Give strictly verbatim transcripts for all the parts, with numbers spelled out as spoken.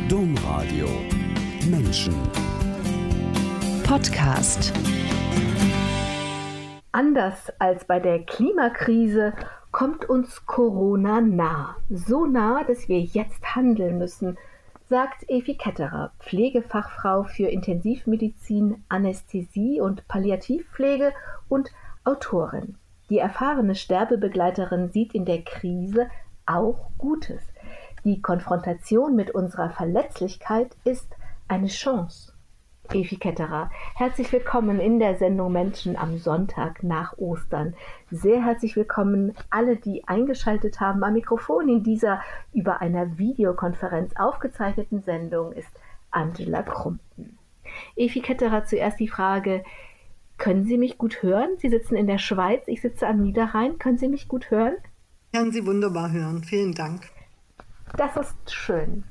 Domradio Menschen Podcast. Anders als bei der Klimakrise kommt uns Corona nah. So nah, dass wir jetzt handeln müssen, sagt Evi Ketterer, Pflegefachfrau für Intensivmedizin, Anästhesie und Palliativpflege und Autorin. Die erfahrene Sterbebegleiterin sieht in der Krise auch Gutes. Die Konfrontation mit unserer Verletzlichkeit ist eine Chance. Evi Ketterer, herzlich willkommen in der Sendung Menschen am Sonntag nach Ostern. Sehr herzlich willkommen alle, die eingeschaltet haben. Am Mikrofon in dieser über einer Videokonferenz aufgezeichneten Sendung ist Angela Krumpen. Evi Ketterer, zuerst die Frage: Können Sie mich gut hören? Sie sitzen in der Schweiz, ich sitze am Niederrhein. Können Sie mich gut hören? Ich kann Sie wunderbar hören. Vielen Dank. Das ist schön.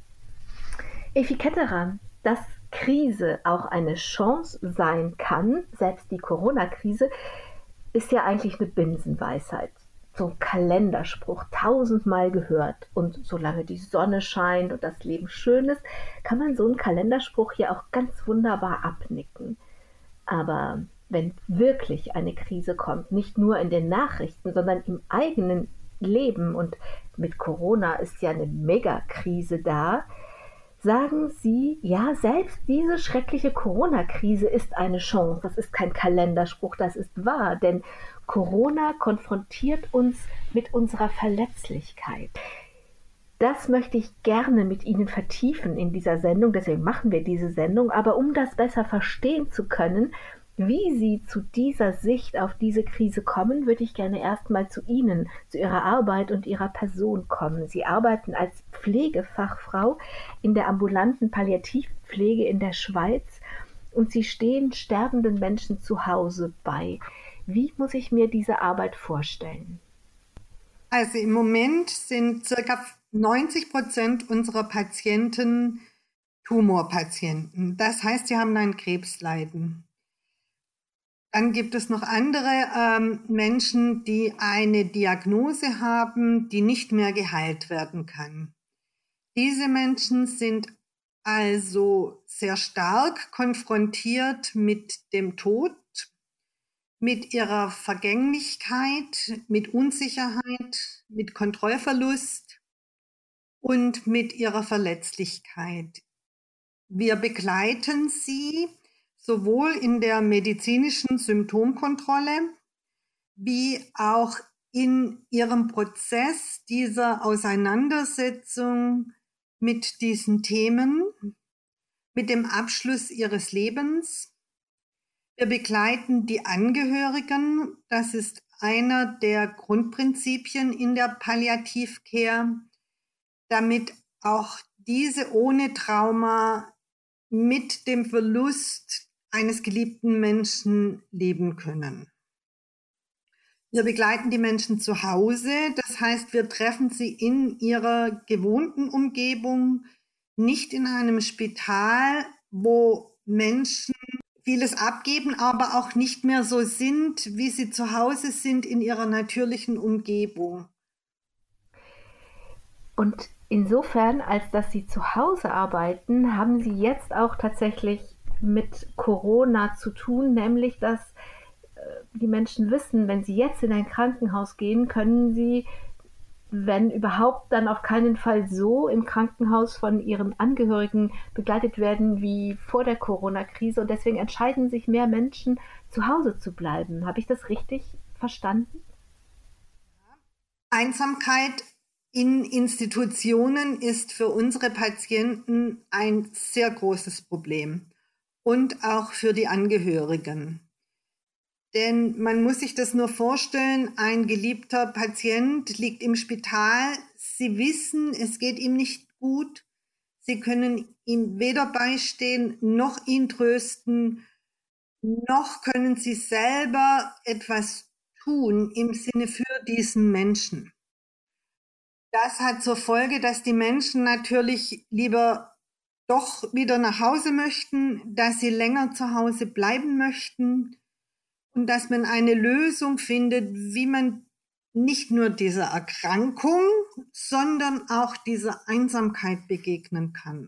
Evi Ketterer, dass Krise auch eine Chance sein kann, selbst die Corona-Krise, ist ja eigentlich eine Binsenweisheit. So ein Kalenderspruch, tausendmal gehört. Und solange die Sonne scheint und das Leben schön ist, kann man so einen Kalenderspruch ja auch ganz wunderbar abnicken. Aber wenn wirklich eine Krise kommt, nicht nur in den Nachrichten, sondern im eigenen Leben, und mit Corona ist ja eine Megakrise da, sagen Sie, ja, selbst diese schreckliche Corona-Krise ist eine Chance. Das ist kein Kalenderspruch, das ist wahr, denn Corona konfrontiert uns mit unserer Verletzlichkeit. Das möchte ich gerne mit Ihnen vertiefen in dieser Sendung, deswegen machen wir diese Sendung. Aber um das besser verstehen zu können, wie Sie zu dieser Sicht auf diese Krise kommen, würde ich gerne erstmal zu Ihnen, zu Ihrer Arbeit und Ihrer Person kommen. Sie arbeiten als Pflegefachfrau in der ambulanten Palliativpflege in der Schweiz und Sie stehen sterbenden Menschen zu Hause bei. Wie muss ich mir diese Arbeit vorstellen? Also im Moment sind ca. neunzig Prozent unserer Patienten Tumorpatienten. Das heißt, sie haben ein Krebsleiden. Dann gibt es noch andere ähm, Menschen, die eine Diagnose haben, die nicht mehr geheilt werden kann. Diese Menschen sind also sehr stark konfrontiert mit dem Tod, mit ihrer Vergänglichkeit, mit Unsicherheit, mit Kontrollverlust und mit ihrer Verletzlichkeit. Wir begleiten sie sowohl in der medizinischen Symptomkontrolle wie auch in ihrem Prozess dieser Auseinandersetzung mit diesen Themen, mit dem Abschluss ihres Lebens. Wir begleiten die Angehörigen. Das ist einer der Grundprinzipien in der Palliativcare, damit auch diese ohne Trauma mit dem Verlust eines geliebten Menschen leben können. Wir begleiten die Menschen zu Hause, das heißt, wir treffen sie in ihrer gewohnten Umgebung, nicht in einem Spital, wo Menschen vieles abgeben, aber auch nicht mehr so sind, wie sie zu Hause sind in ihrer natürlichen Umgebung. Und insofern, als dass Sie zu Hause arbeiten, haben Sie jetzt auch tatsächlich mit Corona zu tun, nämlich dass äh, die Menschen wissen, wenn sie jetzt in ein Krankenhaus gehen, können sie, wenn überhaupt, dann auf keinen Fall so im Krankenhaus von ihren Angehörigen begleitet werden wie vor der Corona-Krise. Und deswegen entscheiden sich mehr Menschen, zu Hause zu bleiben. Habe ich das richtig verstanden? Einsamkeit in Institutionen ist für unsere Patienten ein sehr großes Problem und auch für die Angehörigen. Denn man muss sich das nur vorstellen, ein geliebter Patient liegt im Spital, Sie wissen, es geht ihm nicht gut, Sie können ihm weder beistehen, noch ihn trösten, noch können Sie selber etwas tun im Sinne für diesen Menschen. Das hat zur Folge, dass die Menschen natürlich lieber doch wieder nach Hause möchten, dass sie länger zu Hause bleiben möchten und dass man eine Lösung findet, wie man nicht nur dieser Erkrankung, sondern auch dieser Einsamkeit begegnen kann.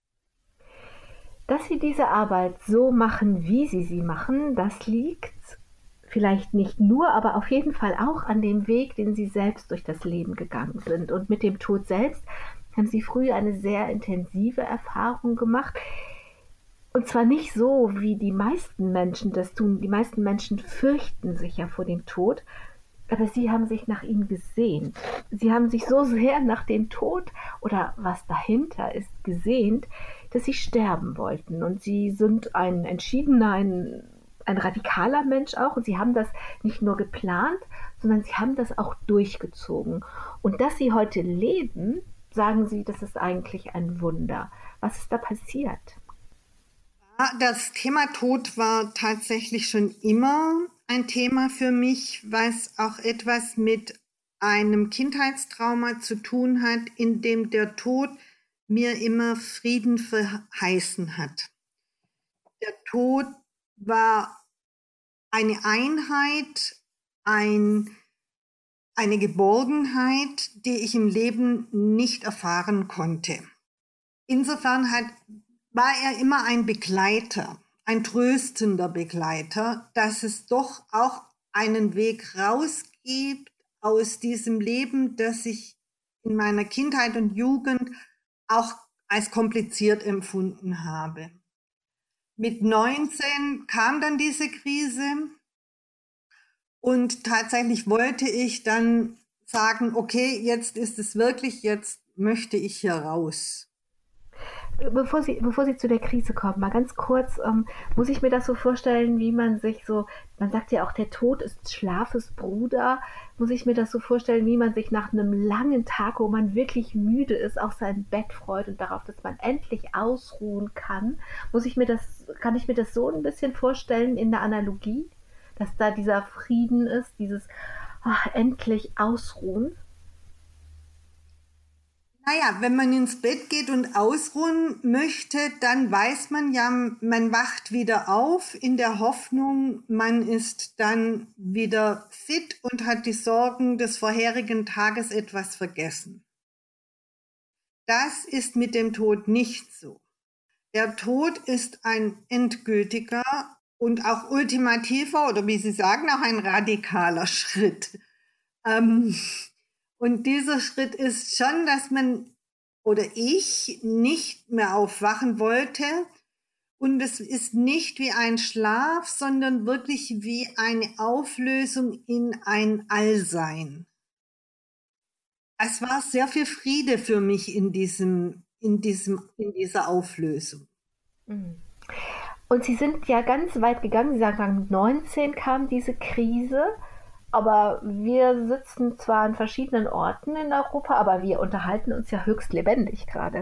Dass Sie diese Arbeit so machen, wie Sie sie machen, das liegt vielleicht nicht nur, aber auf jeden Fall auch an dem Weg, den Sie selbst durch das Leben gegangen sind. Und mit dem Tod selbst haben Sie früh eine sehr intensive Erfahrung gemacht. Und zwar nicht so, wie die meisten Menschen das tun. Die meisten Menschen fürchten sich ja vor dem Tod, aber Sie haben sich nach ihm gesehnt. Sie haben sich so sehr nach dem Tod oder was dahinter ist gesehnt, dass Sie sterben wollten. Und Sie sind ein entschiedener, ein, ein radikaler Mensch auch. Und Sie haben das nicht nur geplant, sondern Sie haben das auch durchgezogen. Und dass Sie heute leben, sagen Sie, das ist eigentlich ein Wunder. Was ist da passiert? Das Thema Tod war tatsächlich schon immer ein Thema für mich, was auch etwas mit einem Kindheitstrauma zu tun hat, in dem der Tod mir immer Frieden verheißen hat. Der Tod war eine Einheit, ein, eine Geborgenheit, die ich im Leben nicht erfahren konnte. Insofern hat, war er immer ein Begleiter, ein tröstender Begleiter, dass es doch auch einen Weg rausgibt aus diesem Leben, das ich in meiner Kindheit und Jugend auch als kompliziert empfunden habe. Mit neunzehn kam dann diese Krise und tatsächlich wollte ich dann sagen, okay, jetzt ist es wirklich, jetzt möchte ich hier raus. Bevor Sie, bevor Sie zu der Krise kommen, mal ganz kurz, ähm, muss ich mir das so vorstellen, wie man sich so, man sagt ja auch, der Tod ist Schlafes Bruder, muss ich mir das so vorstellen, wie man sich nach einem langen Tag, wo man wirklich müde ist, auf sein Bett freut und darauf, dass man endlich ausruhen kann. Muss ich mir das, kann ich mir das so ein bisschen vorstellen in der Analogie, dass da dieser Frieden ist, dieses ach, endlich ausruhen? Naja, wenn man ins Bett geht und ausruhen möchte, dann weiß man ja, man wacht wieder auf in der Hoffnung, man ist dann wieder fit und hat die Sorgen des vorherigen Tages etwas vergessen. Das ist mit dem Tod nicht so. Der Tod ist ein endgültiger und auch ultimativer oder wie Sie sagen, auch ein radikaler Schritt. Ähm, Und dieser Schritt ist schon, dass man oder ich nicht mehr aufwachen wollte. Und es ist nicht wie ein Schlaf, sondern wirklich wie eine Auflösung in ein Allsein. Es war sehr viel Friede für mich in diesem, in diesem, in dieser Auflösung. Und Sie sind ja ganz weit gegangen. Sie sagen, mit neunzehn kam diese Krise. Aber wir sitzen zwar an verschiedenen Orten in Europa, aber wir unterhalten uns ja höchst lebendig gerade.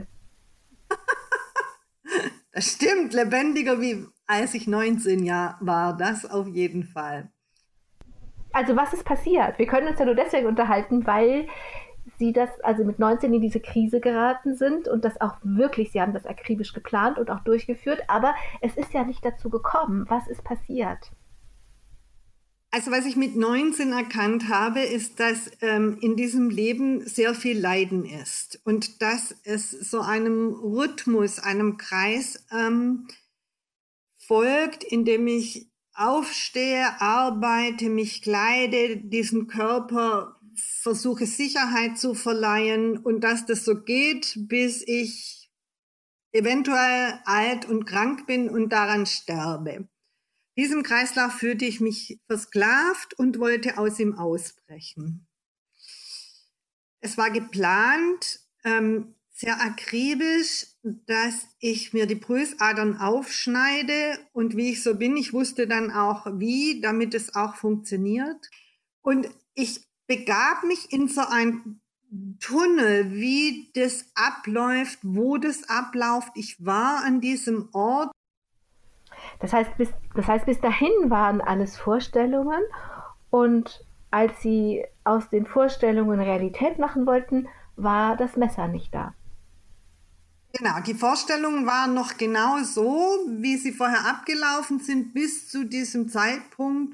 Das stimmt, lebendiger wie als ich neunzehn Jahre war, das auf jeden Fall. Also was ist passiert? Wir können uns ja nur deswegen unterhalten, weil Sie das, also mit neunzehn in diese Krise geraten sind und das auch wirklich, Sie haben das akribisch geplant und auch durchgeführt, aber es ist ja nicht dazu gekommen. Was ist passiert? Also was ich mit neunzehn erkannt habe, ist, dass ähm, in diesem Leben sehr viel Leiden ist und dass es so einem Rhythmus, einem Kreis ähm, folgt, in dem ich aufstehe, arbeite, mich kleide, diesen Körper versuche Sicherheit zu verleihen und dass das so geht, bis ich eventuell alt und krank bin und daran sterbe. Diesem Kreislauf fühlte ich mich versklavt und wollte aus ihm ausbrechen. Es war geplant, ähm, sehr akribisch, dass ich mir die Pulsadern aufschneide und wie ich so bin, ich wusste dann auch wie, damit es auch funktioniert. Und ich begab mich in so einen Tunnel, wie das abläuft, wo das abläuft. Ich war an diesem Ort. Das heißt, bis, das heißt, bis dahin waren alles Vorstellungen und als Sie aus den Vorstellungen Realität machen wollten, war das Messer nicht da. Genau, die Vorstellungen waren noch genau so, wie sie vorher abgelaufen sind, bis zu diesem Zeitpunkt,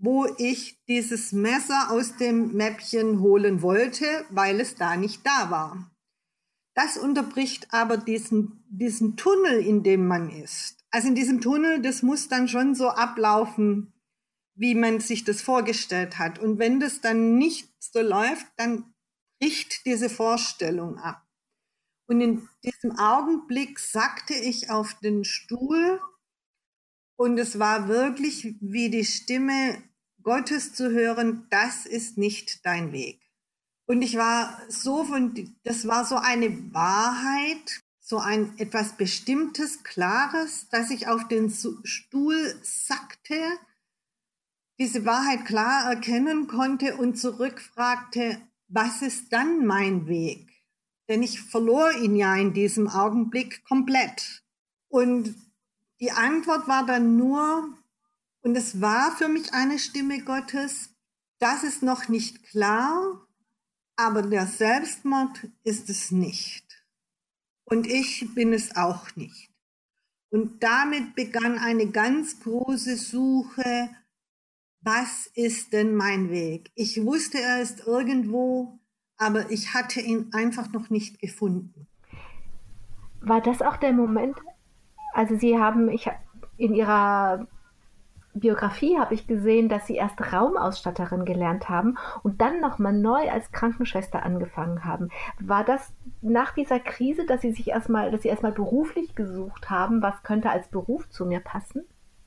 wo ich dieses Messer aus dem Mäppchen holen wollte, weil es da nicht da war. Das unterbricht aber diesen, diesen Tunnel, in dem man ist. Also in diesem Tunnel, das muss dann schon so ablaufen, wie man sich das vorgestellt hat. Und wenn das dann nicht so läuft, dann bricht diese Vorstellung ab. Und in diesem Augenblick sackte ich auf den Stuhl und es war wirklich wie die Stimme Gottes zu hören, das ist nicht dein Weg. Und ich war so von, das war so eine Wahrheit, so ein etwas Bestimmtes, Klares, dass ich auf den Stuhl sackte, diese Wahrheit klar erkennen konnte und zurückfragte, was ist dann mein Weg? Denn ich verlor ihn ja in diesem Augenblick komplett. Und die Antwort war dann nur, und es war für mich eine Stimme Gottes, das ist noch nicht klar, aber der Selbstmord ist es nicht. Und ich bin es auch nicht. Und damit begann eine ganz große Suche, was ist denn mein Weg? Ich wusste, er ist irgendwo, aber ich hatte ihn einfach noch nicht gefunden. War das auch der Moment, also Sie haben, ich in Ihrer Biografie habe ich gesehen, dass Sie erst Raumausstatterin gelernt haben und dann nochmal neu als Krankenschwester angefangen haben. War das nach dieser Krise, dass Sie sich erstmal, dass Sie erstmal beruflich gesucht haben, was könnte als Beruf zu mir passen?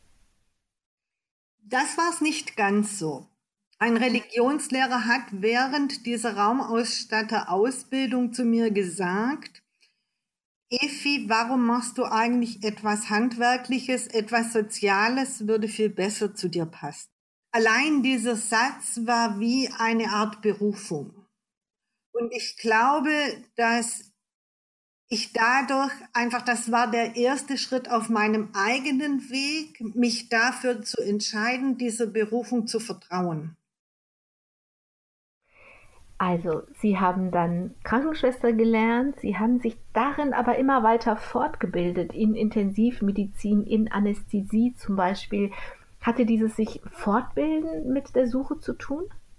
Das war es nicht ganz so. Ein Religionslehrer hat während dieser Raumausstatter-Ausbildung zu mir gesagt, Efi, warum machst du eigentlich etwas Handwerkliches, etwas Soziales, würde viel besser zu dir passen. Allein dieser Satz war wie eine Art Berufung. Und ich glaube, dass ich dadurch einfach, das war der erste Schritt auf meinem eigenen Weg, mich dafür zu entscheiden, dieser Berufung zu vertrauen. Also, Sie haben dann Krankenschwester gelernt, Sie haben sich darin aber immer weiter fortgebildet, in Intensivmedizin, in Anästhesie zum Beispiel. Hatte dieses sich Fortbilden mit der Suche zu tun?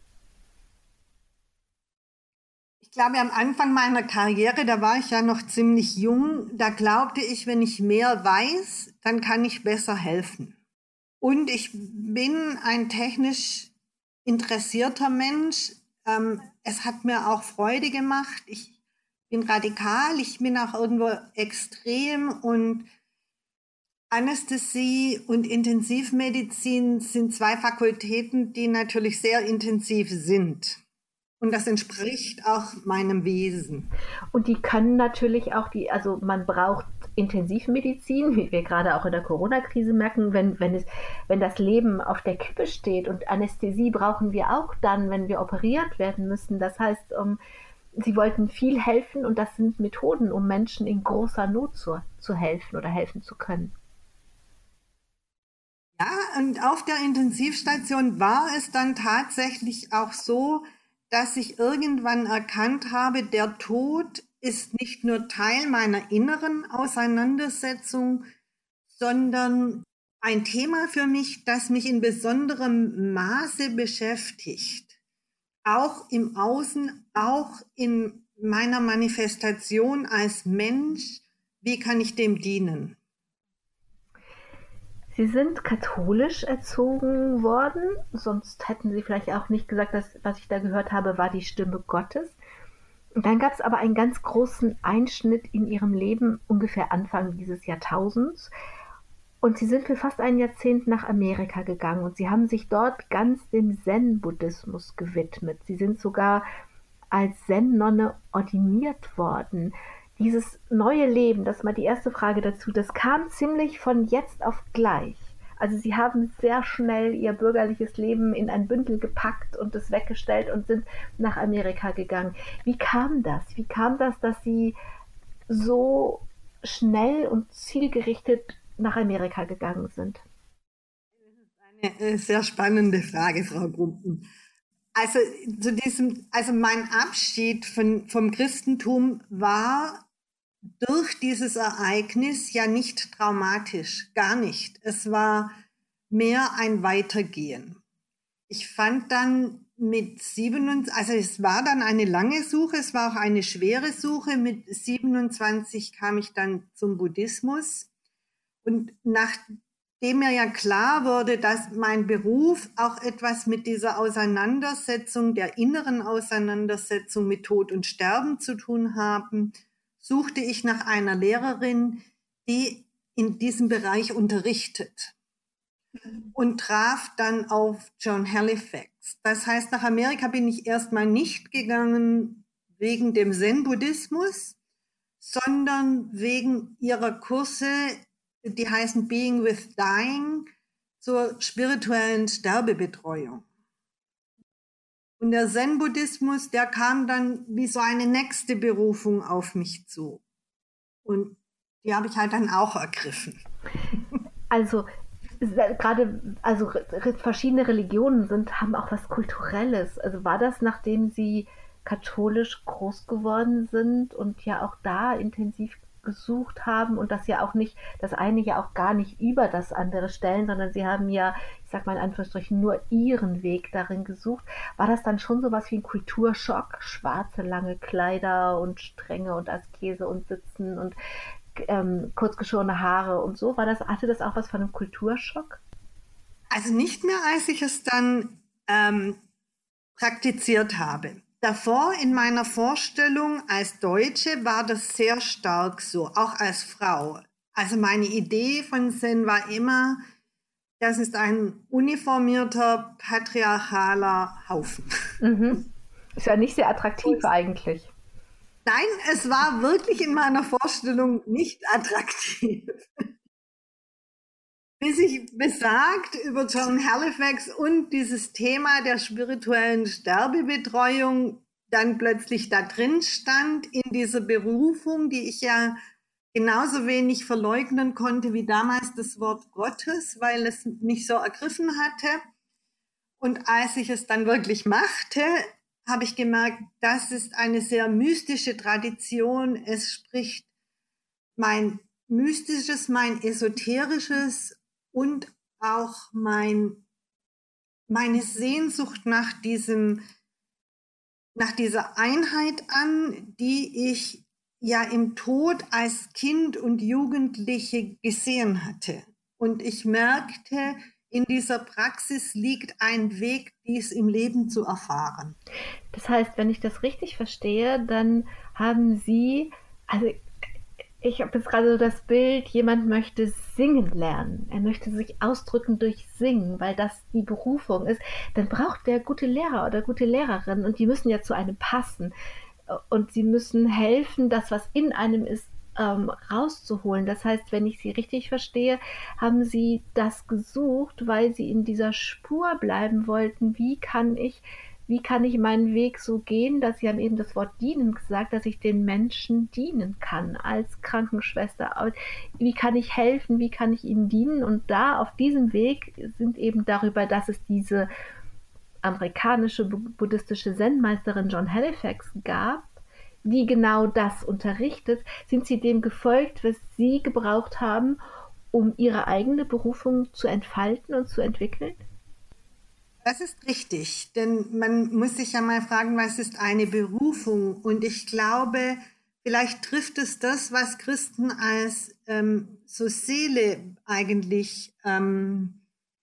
Ich glaube, am Anfang meiner Karriere, da war ich ja noch ziemlich jung, da glaubte ich, wenn ich mehr weiß, dann kann ich besser helfen. Und ich bin ein technisch interessierter Mensch. Ähm, es hat mir auch Freude gemacht. Ich bin radikal, ich bin auch irgendwo extrem und Anästhesie und Intensivmedizin sind zwei Fakultäten, die natürlich sehr intensiv sind. Und das entspricht auch meinem Wesen. Und die können natürlich auch die, also man braucht Intensivmedizin, wie wir gerade auch in der Corona-Krise merken, wenn, wenn, es, wenn das Leben auf der Kippe steht. Und Anästhesie brauchen wir auch dann, wenn wir operiert werden müssen. Das heißt, um, sie wollten viel helfen und das sind Methoden, um Menschen in großer Not zu, zu helfen oder helfen zu können. Ja, und auf der Intensivstation war es dann tatsächlich auch so, dass ich irgendwann erkannt habe, der Tod ist nicht nur Teil meiner inneren Auseinandersetzung, sondern ein Thema für mich, das mich in besonderem Maße beschäftigt. Auch im Außen, auch in meiner Manifestation als Mensch. Wie kann ich dem dienen? Sie sind katholisch erzogen worden, sonst hätten Sie vielleicht auch nicht gesagt, dass, was ich da gehört habe, war die Stimme Gottes. Und dann gab es aber einen ganz großen Einschnitt in Ihrem Leben, ungefähr Anfang dieses Jahrtausends. Und Sie sind für fast ein Jahrzehnt nach Amerika gegangen und Sie haben sich dort ganz dem Zen-Buddhismus gewidmet. Sie sind sogar als Zen-Nonne ordiniert worden. Dieses neue Leben, das ist mal die erste Frage dazu, das kam ziemlich von jetzt auf gleich. Also Sie haben sehr schnell Ihr bürgerliches Leben in ein Bündel gepackt und es weggestellt und sind nach Amerika gegangen. Wie kam das? Wie kam das, dass Sie so schnell und zielgerichtet nach Amerika gegangen sind? Das ist eine sehr spannende Frage, Frau Grumpen. Also, zu diesem, also mein Abschied von, vom Christentum war durch dieses Ereignis ja nicht traumatisch, gar nicht. Es war mehr ein Weitergehen. ich fand dann mit siebenundzwanzig, also es war dann eine lange Suche, es war auch eine schwere Suche. Mit siebenundzwanzig kam ich dann zum Buddhismus. Und nachdem mir ja klar wurde, dass mein Beruf auch etwas mit dieser Auseinandersetzung, der inneren Auseinandersetzung mit Tod und Sterben zu tun haben, suchte ich nach einer Lehrerin, die in diesem Bereich unterrichtet. Und traf dann auf Joan Halifax. Das heißt, nach Amerika bin ich erstmal nicht gegangen wegen dem Zen-Buddhismus, sondern wegen ihrer Kurse, die heißen Being with Dying, zur spirituellen Sterbebetreuung. Und der Zen-Buddhismus, der kam dann wie so eine nächste Berufung auf mich zu. Und die habe ich halt dann auch ergriffen. Also gerade, also verschiedene Religionen sind, haben auch was Kulturelles. Also war das, nachdem Sie katholisch groß geworden sind und ja auch da intensiv gesucht haben und das ja auch nicht, das eine ja auch gar nicht über das andere stellen, sondern Sie haben ja, ich sag mal in Anführungsstrichen, nur Ihren Weg darin gesucht. War das dann schon sowas wie ein Kulturschock? Schwarze, lange Kleider und Strenge und Askese und Sitzen und ähm, kurzgeschorene Haare und so? War das, hatte das auch was von einem Kulturschock? Also nicht mehr, als ich es dann ähm, praktiziert habe. Davor in meiner Vorstellung als Deutsche war das sehr stark so, auch als Frau. Also meine Idee von Zen war immer, das ist ein uniformierter, patriarchaler Haufen. Mhm. Ist ja nicht sehr attraktiv Und, eigentlich. Nein, es war wirklich in meiner Vorstellung nicht attraktiv. Bis ich besagt über Joan Halifax und dieses Thema der spirituellen Sterbebetreuung dann plötzlich da drin stand, in dieser Berufung, die ich ja genauso wenig verleugnen konnte wie damals das Wort Gottes, weil es mich so ergriffen hatte. Und als ich es dann wirklich machte, habe ich gemerkt, das ist eine sehr mystische Tradition. Es spricht mein mystisches, mein esoterisches und auch mein, meine Sehnsucht nach diesem, nach dieser Einheit an, die ich ja im Tod als Kind und Jugendliche gesehen hatte. Und ich merkte, in dieser Praxis liegt ein Weg, dies im Leben zu erfahren. Das heißt, wenn ich das richtig verstehe, dann haben Sie, also ich habe jetzt gerade so das Bild, jemand möchte singen lernen. Er möchte sich ausdrücken durch Singen, weil das die Berufung ist. Dann braucht der gute Lehrer oder gute Lehrerin und die müssen ja zu einem passen. Und sie müssen helfen, das, was in einem ist, ähm, rauszuholen. Das heißt, wenn ich Sie richtig verstehe, haben Sie das gesucht, weil Sie in dieser Spur bleiben wollten. Wie kann ich Wie kann ich meinen Weg so gehen, dass Sie haben eben das Wort dienen gesagt, dass ich den Menschen dienen kann als Krankenschwester. Wie kann ich helfen? Wie kann ich ihnen dienen? Und da auf diesem Weg sind eben darüber, dass es diese amerikanische buddhistische Zen-Meisterin Joan Halifax gab, die genau das unterrichtet, sind Sie dem gefolgt, was Sie gebraucht haben, um Ihre eigene Berufung zu entfalten und zu entwickeln? Das ist richtig, denn man muss sich ja mal fragen, was ist eine Berufung? Und ich glaube, vielleicht trifft es das, was Christen als ähm, so Seele eigentlich ähm,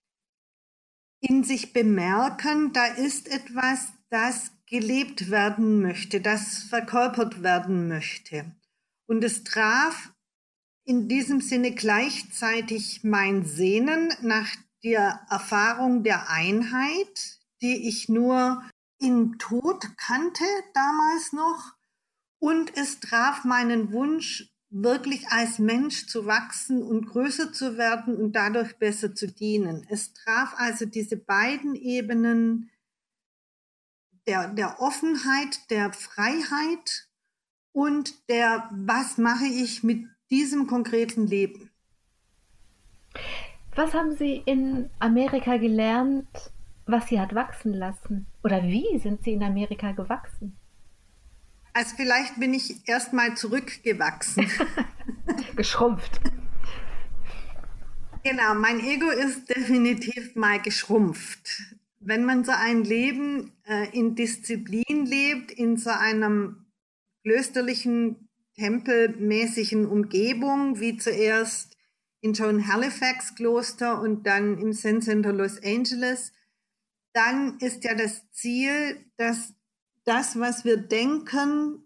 in sich bemerken. Da ist etwas, das gelebt werden möchte, das verkörpert werden möchte. Und es traf in diesem Sinne gleichzeitig mein Sehnen nach der Erfahrung der Einheit, die ich nur im Tod kannte damals noch. Und es traf meinen Wunsch, wirklich als Mensch zu wachsen und größer zu werden und dadurch besser zu dienen. Es traf also diese beiden Ebenen der, der Offenheit, der Freiheit und der, was mache ich mit diesem konkreten Leben. Was haben Sie in Amerika gelernt, was Sie hat wachsen lassen? Oder wie sind Sie in Amerika gewachsen? Also vielleicht bin ich erst mal zurückgewachsen. Geschrumpft. Genau, mein Ego ist definitiv mal geschrumpft. wenn man so ein Leben äh, in Disziplin lebt, in so einem klösterlichen, tempelmäßigen Umgebung, wie zuerst in Joan Halifax Kloster und dann im Zen Center Los Angeles, dann ist ja das Ziel, dass das, was wir denken,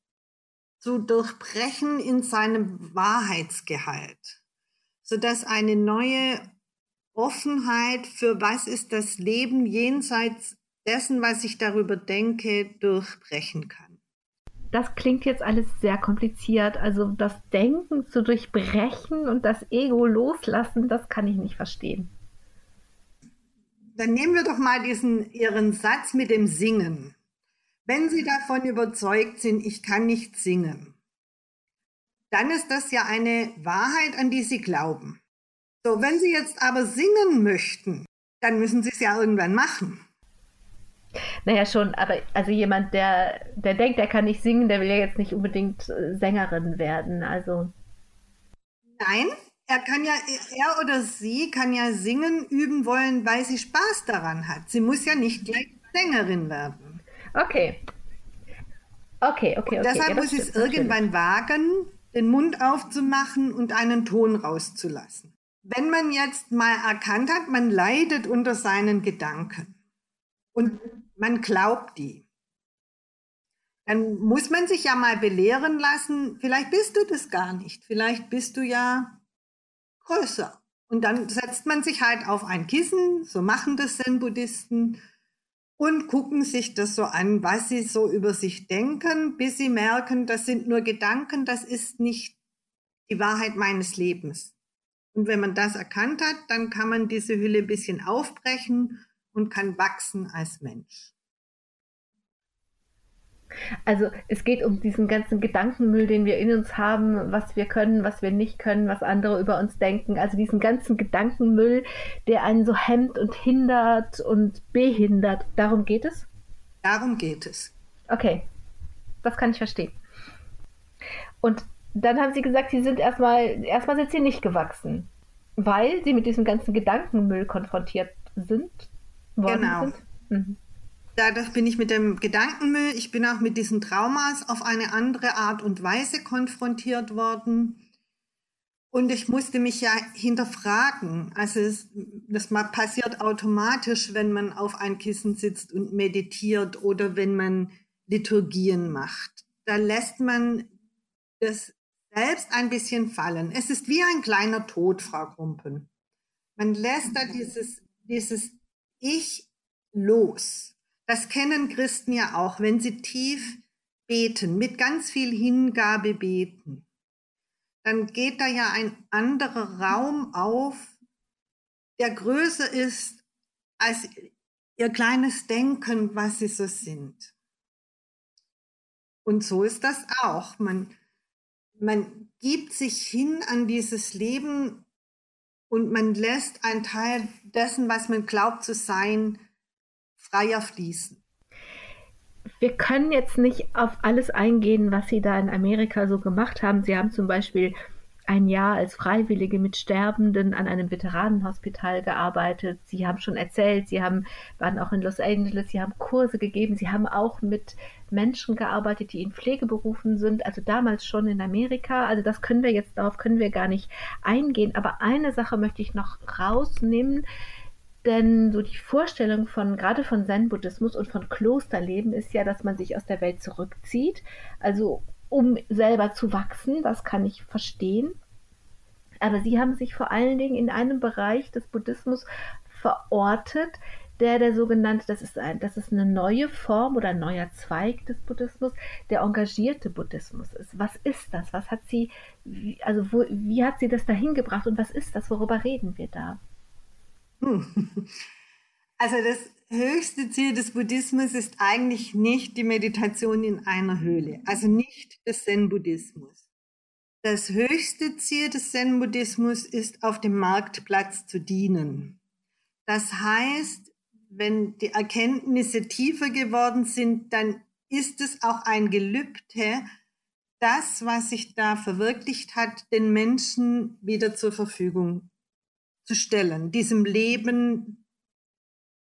zu durchbrechen in seinem Wahrheitsgehalt, sodass eine neue Offenheit für was ist das Leben jenseits dessen, was ich darüber denke, durchbrechen kann. Das klingt jetzt alles sehr kompliziert. Also das Denken zu durchbrechen und das Ego loslassen, das kann ich nicht verstehen. Dann nehmen wir doch mal diesen Ihren Satz mit dem Singen. Wenn Sie davon überzeugt sind, ich kann nicht singen, dann ist das ja eine Wahrheit, an die Sie glauben. So, wenn Sie jetzt aber singen möchten, dann müssen Sie es ja irgendwann machen. Naja, schon, aber also jemand, der, der denkt, er kann nicht singen, der will ja jetzt nicht unbedingt Sängerin werden, also. Nein, er kann ja, er oder sie kann ja singen üben wollen, weil sie Spaß daran hat. Sie muss ja nicht gleich Sängerin werden. Okay. Okay, okay, okay. Und deshalb ja, muss sie es irgendwann wagen, den Mund aufzumachen und einen Ton rauszulassen. Wenn man jetzt mal erkannt hat, man leidet unter seinen Gedanken und man glaubt die, dann muss man sich ja mal belehren lassen, vielleicht bist du das gar nicht, vielleicht bist du ja größer. Und dann setzt man sich halt auf ein Kissen, so machen das Zen-Buddhisten, und gucken sich das so an, was sie so über sich denken, bis sie merken, das sind nur Gedanken, das ist nicht die Wahrheit meines Lebens. Und wenn man das erkannt hat, dann kann man diese Hülle ein bisschen aufbrechen und kann wachsen als Mensch. Also es geht um diesen ganzen Gedankenmüll, den wir in uns haben, was wir können, was wir nicht können, was andere über uns denken. Also diesen ganzen Gedankenmüll, der einen so hemmt und hindert und behindert. Darum geht es? Darum geht es. Okay, das kann ich verstehen. Und dann haben Sie gesagt, Sie sind erstmal, erstmal sind Sie nicht gewachsen, weil Sie mit diesem ganzen Gedankenmüll konfrontiert sind. Worden genau. Sind. Mhm. Dadurch bin ich mit dem Gedankenmüll, ich bin auch mit diesen Traumas auf eine andere Art und Weise konfrontiert worden. Und ich musste mich ja hinterfragen. Also es, das passiert automatisch, wenn man auf ein Kissen sitzt und meditiert oder wenn man Liturgien macht. Da lässt man das selbst ein bisschen fallen. Es ist wie ein kleiner Tod, Frau Krumpen. Man lässt da dieses, dieses Ich los. Das kennen Christen ja auch, wenn sie tief beten, mit ganz viel Hingabe beten. Dann geht da ja ein anderer Raum auf, der größer ist als ihr kleines Denken, was sie so sind. Und so ist das auch. Man, man gibt sich hin an dieses Leben und man lässt einen Teil dessen, was man glaubt zu sein, freier fließen. Wir können jetzt nicht auf alles eingehen, was Sie da in Amerika so gemacht haben. Sie haben zum Beispiel ein Jahr als Freiwillige mit Sterbenden an einem Veteranenhospital gearbeitet. Sie haben schon erzählt, Sie haben, waren auch in Los Angeles, Sie haben Kurse gegeben, Sie haben auch mit Menschen gearbeitet, die in Pflegeberufen sind, also damals schon in Amerika. Also das können wir jetzt, darauf können wir gar nicht eingehen. Aber eine Sache möchte ich noch rausnehmen, denn so die Vorstellung von, gerade von Zen-Buddhismus und von Klosterleben ist ja, dass man sich aus der Welt zurückzieht, also um selber zu wachsen, das kann ich verstehen. Aber Sie haben sich vor allen Dingen in einem Bereich des Buddhismus verortet, der der sogenannte, das ist, ein, das ist eine neue Form oder ein neuer Zweig des Buddhismus, der engagierte Buddhismus ist. Was ist das? Was hat Sie, also wo, wie hat Sie das dahin gebracht und was ist das? Worüber reden wir da? Also das höchste Ziel des Buddhismus ist eigentlich nicht die Meditation in einer Höhle, also nicht der Zen-Buddhismus. Das höchste Ziel des Zen-Buddhismus ist, auf dem Marktplatz zu dienen. Das heißt, wenn die Erkenntnisse tiefer geworden sind, dann ist es auch ein Gelübde, das, was sich da verwirklicht hat, den Menschen wieder zur Verfügung zu stellen, diesem Leben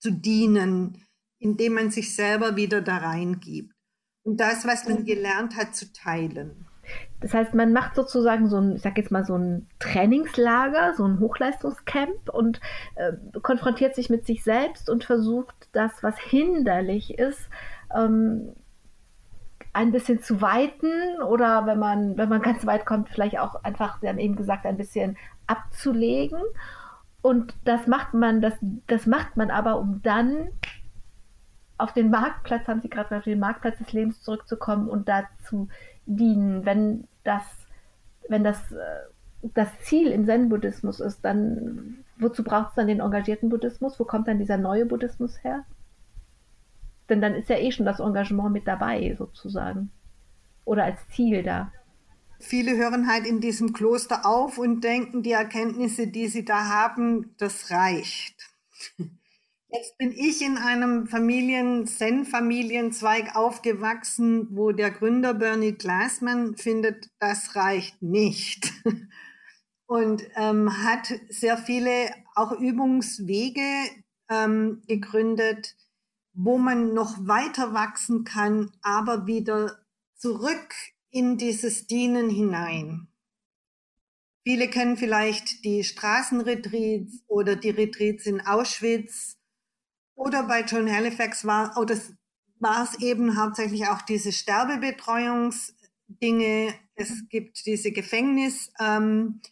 zu dienen, indem man sich selber wieder da reingibt. Und das, was man gelernt hat, zu teilen. Das heißt, man macht sozusagen so ein, ich sag jetzt mal so ein Trainingslager, so ein Hochleistungscamp und äh, konfrontiert sich mit sich selbst und versucht das, was hinderlich ist, ähm, ein bisschen zu weiten oder wenn man, wenn man ganz weit kommt, vielleicht auch einfach, Sie haben eben gesagt, ein bisschen abzulegen. Und das macht man, das, das macht man aber, um dann auf den Marktplatz, haben Sie gerade gesagt, auf den Marktplatz des Lebens zurückzukommen und dazu dienen. Wenn das, wenn das, das Ziel im Zen-Buddhismus ist, dann wozu braucht es dann den engagierten Buddhismus? Wo kommt dann dieser neue Buddhismus her? Denn dann ist ja eh schon das Engagement mit dabei, sozusagen. Oder als Ziel da. Viele hören halt in diesem Kloster auf und denken, die Erkenntnisse, die sie da haben, das reicht. Jetzt bin ich in einem Familien, Zen-Familienzweig aufgewachsen, wo der Gründer Bernie Glassman findet, das reicht nicht. Und ähm, hat sehr viele auch Übungswege ähm, gegründet, wo man noch weiter wachsen kann, aber wieder zurück in dieses Dienen hinein. Viele kennen vielleicht die Straßenretreats oder die Retreats in Auschwitz. Oder bei John Halifax war, oder war es eben hauptsächlich auch diese Sterbebetreuungsdinge. Es gibt diese Gefängnisübungen,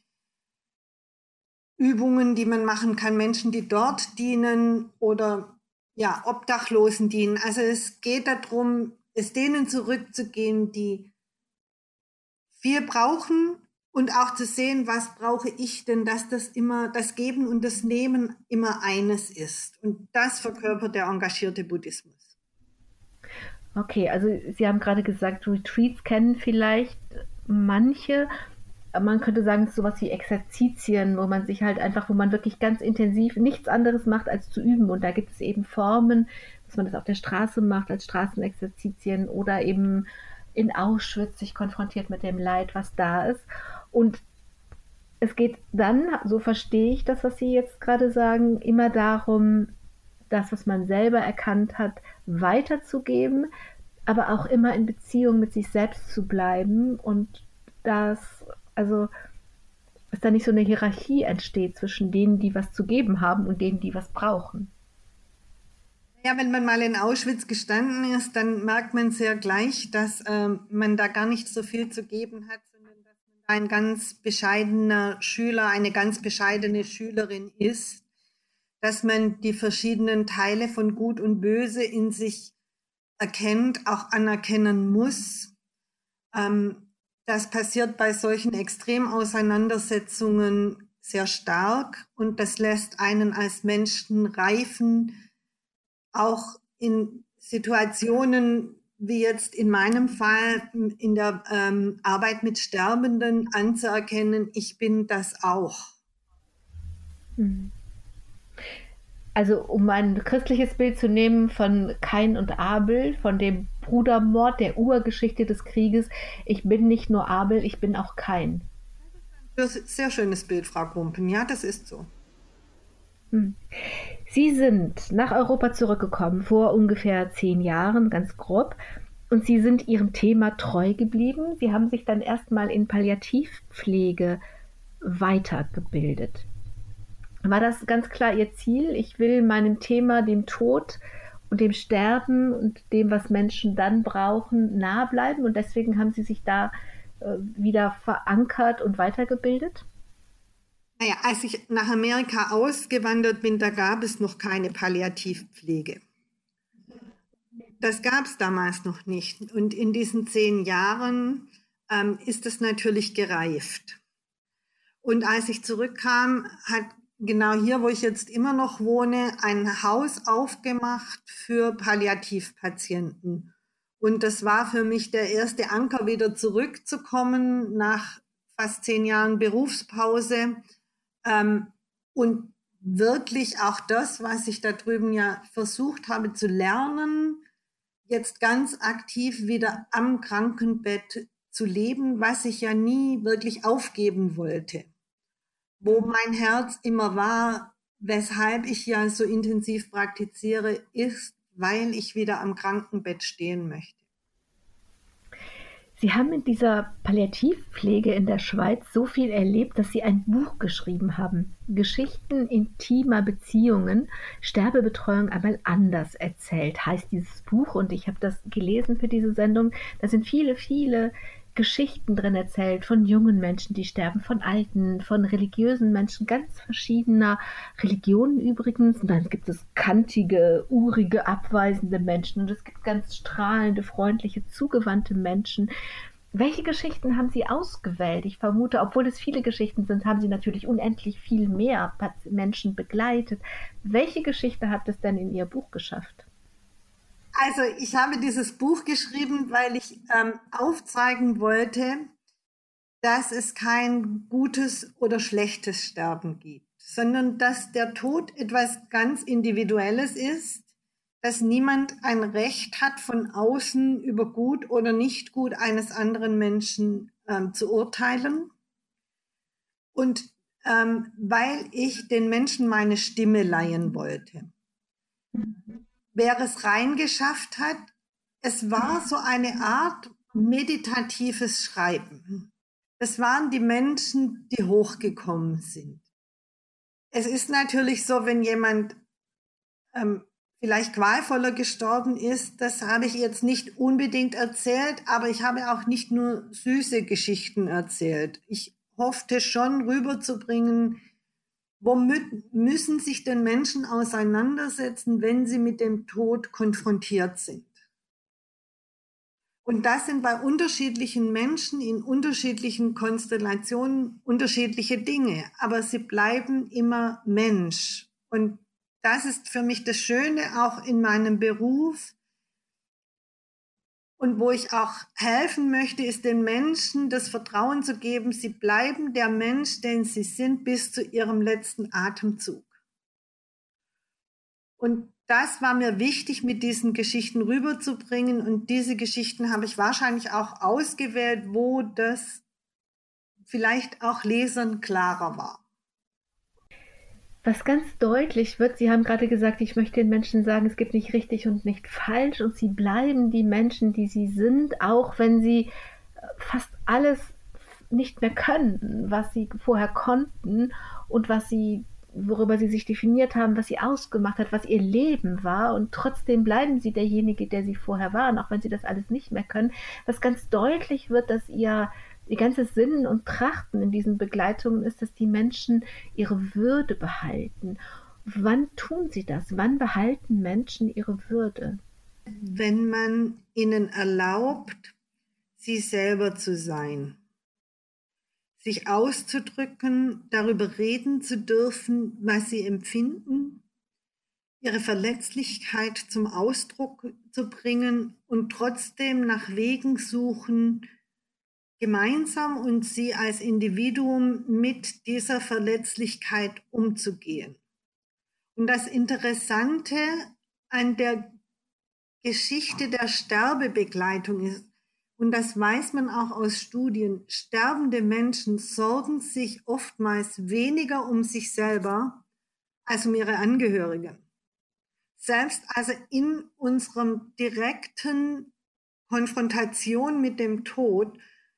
ähm, die man machen kann, Menschen, die dort dienen oder ja, Obdachlosen dienen. Also es geht darum, es denen zurückzugehen, die wir brauchen und auch zu sehen, was brauche ich denn, dass das immer, das Geben und das Nehmen immer eines ist. Und das verkörpert der engagierte Buddhismus. Okay, also Sie haben gerade gesagt, Retreats kennen vielleicht manche. Man könnte sagen, es ist sowas wie Exerzitien, wo man sich halt einfach, wo man wirklich ganz intensiv nichts anderes macht, als zu üben. Und da gibt es eben Formen, dass man das auf der Straße macht, als Straßenexerzitien oder eben in Auschwitz sich konfrontiert mit dem Leid, was da ist. Und es geht dann, so verstehe ich das, was Sie jetzt gerade sagen, immer darum, das, was man selber erkannt hat, weiterzugeben, aber auch immer in Beziehung mit sich selbst zu bleiben und das, also, dass da nicht so eine Hierarchie entsteht zwischen denen, die was zu geben haben und denen, die was brauchen. Ja, wenn man mal in Auschwitz gestanden ist, dann merkt man sehr gleich, dass ähm, man da gar nicht so viel zu geben hat, sondern dass man ein ganz bescheidener Schüler, eine ganz bescheidene Schülerin ist, dass man die verschiedenen Teile von Gut und Böse in sich erkennt, auch anerkennen muss. Ähm, das passiert bei solchen Extremauseinandersetzungen sehr stark und das lässt einen als Menschen reifen, auch in Situationen wie jetzt in meinem Fall in der ähm, Arbeit mit Sterbenden anzuerkennen, ich bin das auch. Also um ein christliches Bild zu nehmen von Kain und Abel, von dem Brudermord, der Urgeschichte des Krieges, ich bin nicht nur Abel, ich bin auch Kain. Das ist ein sehr schönes Bild, Frau Krumpen. Ja, das ist so. Hm. Sie sind nach Europa zurückgekommen vor ungefähr zehn Jahren, ganz grob, und Sie sind Ihrem Thema treu geblieben. Sie haben sich dann erstmal in Palliativpflege weitergebildet. War das ganz klar Ihr Ziel? Ich will meinem Thema, dem Tod und dem Sterben und dem, was Menschen dann brauchen, nahe bleiben und deswegen haben Sie sich da äh, wieder verankert und weitergebildet? Naja, als ich nach Amerika ausgewandert bin, da gab es noch keine Palliativpflege. Das gab es damals noch nicht. Und in diesen zehn Jahren ähm, ist es natürlich gereift. Und als ich zurückkam, hat genau hier, wo ich jetzt immer noch wohne, ein Haus aufgemacht für Palliativpatienten. Und das war für mich der erste Anker, wieder zurückzukommen nach fast zehn Jahren Berufspause. Ähm, und wirklich auch das, was ich da drüben ja versucht habe zu lernen, jetzt ganz aktiv wieder am Krankenbett zu leben, was ich ja nie wirklich aufgeben wollte. Wo mein Herz immer war, weshalb ich ja so intensiv praktiziere, ist, weil ich wieder am Krankenbett stehen möchte. Sie haben in dieser Palliativpflege in der Schweiz so viel erlebt, dass Sie ein Buch geschrieben haben. Geschichten intimer Beziehungen, Sterbebetreuung einmal anders erzählt, heißt dieses Buch. Und ich habe das gelesen für diese Sendung. Da sind viele, viele Geschichten drin erzählt von jungen Menschen, die sterben, von alten, von religiösen Menschen, ganz verschiedener Religionen übrigens. Und dann gibt es kantige, urige, abweisende Menschen und es gibt ganz strahlende, freundliche, zugewandte Menschen. Welche Geschichten haben Sie ausgewählt? Ich vermute, obwohl es viele Geschichten sind, haben Sie natürlich unendlich viel mehr Menschen begleitet. Welche Geschichte hat es denn in Ihr Buch geschafft? Also ich habe dieses Buch geschrieben, weil ich ähm, aufzeigen wollte, dass es kein gutes oder schlechtes Sterben gibt, sondern dass der Tod etwas ganz Individuelles ist, dass niemand ein Recht hat, von außen über gut oder nicht gut eines anderen Menschen ähm, zu urteilen. Und ähm, weil ich den Menschen meine Stimme leihen wollte. Wer es reingeschafft hat, es war so eine Art meditatives Schreiben. Es waren die Menschen, die hochgekommen sind. Es ist natürlich so, wenn jemand ähm, vielleicht qualvoller gestorben ist, das habe ich jetzt nicht unbedingt erzählt, aber ich habe auch nicht nur süße Geschichten erzählt. Ich hoffte schon rüberzubringen, womit müssen sich denn Menschen auseinandersetzen, wenn sie mit dem Tod konfrontiert sind? Und das sind bei unterschiedlichen Menschen in unterschiedlichen Konstellationen unterschiedliche Dinge, aber sie bleiben immer Mensch. Und das ist für mich das Schöne auch in meinem Beruf. Und wo ich auch helfen möchte, ist den Menschen das Vertrauen zu geben, sie bleiben der Mensch, den sie sind, bis zu ihrem letzten Atemzug. Und das war mir wichtig, mit diesen Geschichten rüberzubringen. Und diese Geschichten habe ich wahrscheinlich auch ausgewählt, wo das vielleicht auch Lesern klarer war. Was ganz deutlich wird, Sie haben gerade gesagt, ich möchte den Menschen sagen, es gibt nicht richtig und nicht falsch und sie bleiben die Menschen, die sie sind, auch wenn sie fast alles nicht mehr können, was sie vorher konnten und was sie, worüber sie sich definiert haben, was sie ausgemacht hat, was ihr Leben war, und trotzdem bleiben sie derjenige, der sie vorher waren, auch wenn sie das alles nicht mehr können. Was ganz deutlich wird, dass ihr Ihr ganzes Sinnen und Trachten in diesen Begleitungen ist, dass die Menschen ihre Würde behalten. Wann tun sie das? Wann behalten Menschen ihre Würde? Wenn man ihnen erlaubt, sie selber zu sein, sich auszudrücken, darüber reden zu dürfen, was sie empfinden, ihre Verletzlichkeit zum Ausdruck zu bringen und trotzdem nach Wegen suchen, gemeinsam und sie als Individuum mit dieser Verletzlichkeit umzugehen. Und das Interessante an der Geschichte der Sterbebegleitung ist, und das weiß man auch aus Studien, sterbende Menschen sorgen sich oftmals weniger um sich selber als um ihre Angehörigen. Selbst also in unserem direkten Konfrontation mit dem Tod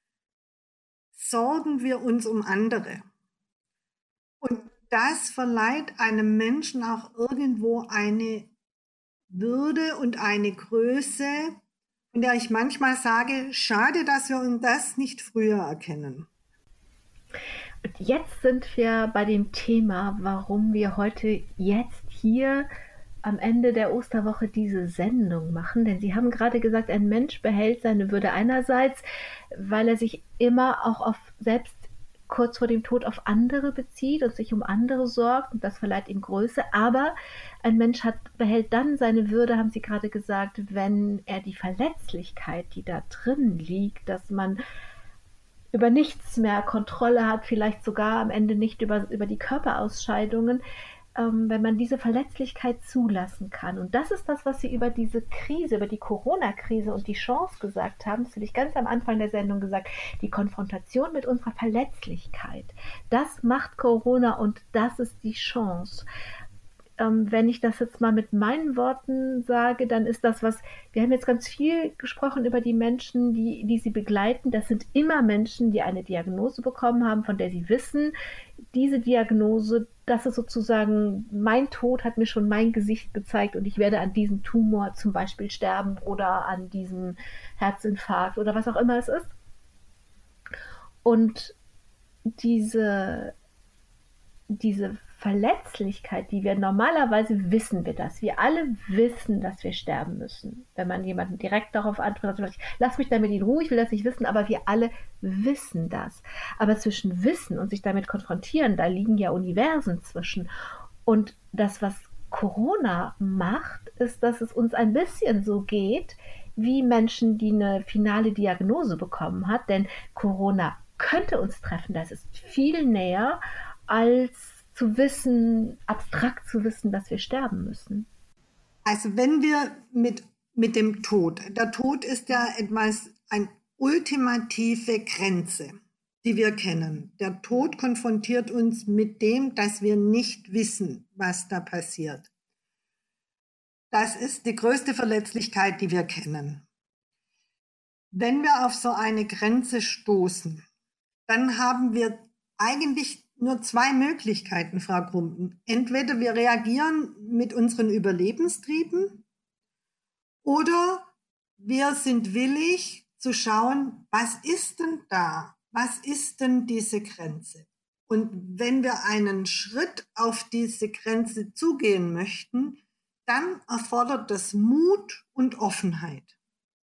sorgen wir uns um andere. Und das verleiht einem Menschen auch irgendwo eine Würde und eine Größe, von der ich manchmal sage, schade, dass wir uns das nicht früher erkennen. Und jetzt sind wir bei dem Thema, warum wir heute jetzt hier am Ende der Osterwoche diese Sendung machen, denn Sie haben gerade gesagt, ein Mensch behält seine Würde einerseits, weil er sich immer auch auf selbst kurz vor dem Tod auf andere bezieht und sich um andere sorgt, und das verleiht ihm Größe, aber ein Mensch hat, behält dann seine Würde, haben Sie gerade gesagt, wenn er die Verletzlichkeit, die da drin liegt, dass man über nichts mehr Kontrolle hat, vielleicht sogar am Ende nicht über, über die Körperausscheidungen, ähm, wenn man diese Verletzlichkeit zulassen kann. Und das ist das, was Sie über diese Krise, über die Corona-Krise und die Chance gesagt haben. Das habe ich ganz am Anfang der Sendung gesagt. Die Konfrontation mit unserer Verletzlichkeit. Das macht Corona und das ist die Chance. Ähm, wenn ich das jetzt mal mit meinen Worten sage, dann ist das was, wir haben jetzt ganz viel gesprochen über die Menschen, die, die sie begleiten. Das sind immer Menschen, die eine Diagnose bekommen haben, von der sie wissen, diese Diagnose, das ist sozusagen, mein Tod hat mir schon mein Gesicht gezeigt und ich werde an diesem Tumor zum Beispiel sterben oder an diesem Herzinfarkt oder was auch immer es ist. Und diese, diese Verletzlichkeit, die wir normalerweise wissen wir das. Wir alle wissen, dass wir sterben müssen. Wenn man jemanden direkt darauf antwortet, sagt, lass mich damit in Ruhe, ich will das nicht wissen, aber wir alle wissen das. Aber zwischen Wissen und sich damit konfrontieren, da liegen ja Universen zwischen. Und das, was Corona macht, ist, dass es uns ein bisschen so geht, wie Menschen, die eine finale Diagnose bekommen hat. Denn Corona könnte uns treffen, das ist viel näher als zu wissen, abstrakt zu wissen, dass wir sterben müssen. Also wenn wir mit, mit dem Tod, der Tod ist ja etwas, eine ultimative Grenze, die wir kennen. Der Tod konfrontiert uns mit dem, dass wir nicht wissen, was da passiert. Das ist die größte Verletzlichkeit, die wir kennen. Wenn wir auf so eine Grenze stoßen, dann haben wir eigentlich nur zwei Möglichkeiten, Frau Krumpen. Entweder wir reagieren mit unseren Überlebenstrieben oder wir sind willig zu schauen, was ist denn da? Was ist denn diese Grenze? Und wenn wir einen Schritt auf diese Grenze zugehen möchten, dann erfordert das Mut und Offenheit.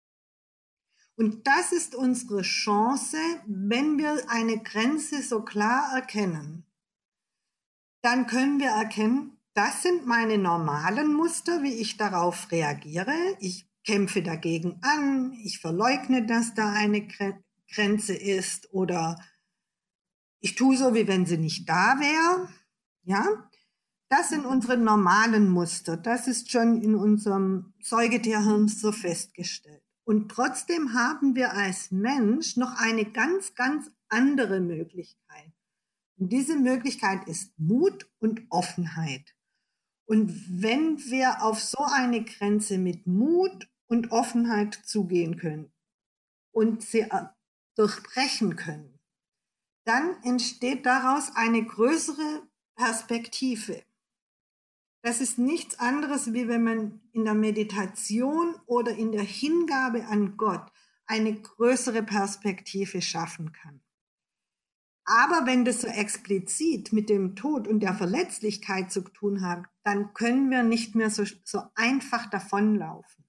Und das ist unsere Chance, wenn wir eine Grenze so klar erkennen. Dann können wir erkennen, das sind meine normalen Muster, wie ich darauf reagiere. Ich kämpfe dagegen an, ich verleugne, dass da eine Grenze ist oder ich tue so, wie wenn sie nicht da wäre. Ja? Das sind unsere normalen Muster. Das ist schon in unserem Säugetierhirn so festgestellt. Und trotzdem haben wir als Mensch noch eine ganz, ganz andere Möglichkeit. Und diese Möglichkeit ist Mut und Offenheit. Und wenn wir auf so eine Grenze mit Mut und Offenheit zugehen können und sie durchbrechen können, dann entsteht daraus eine größere Perspektive. Das ist nichts anderes, wie wenn man in der Meditation oder in der Hingabe an Gott eine größere Perspektive schaffen kann. Aber wenn das so explizit mit dem Tod und der Verletzlichkeit zu tun hat, dann können wir nicht mehr so, so einfach davonlaufen.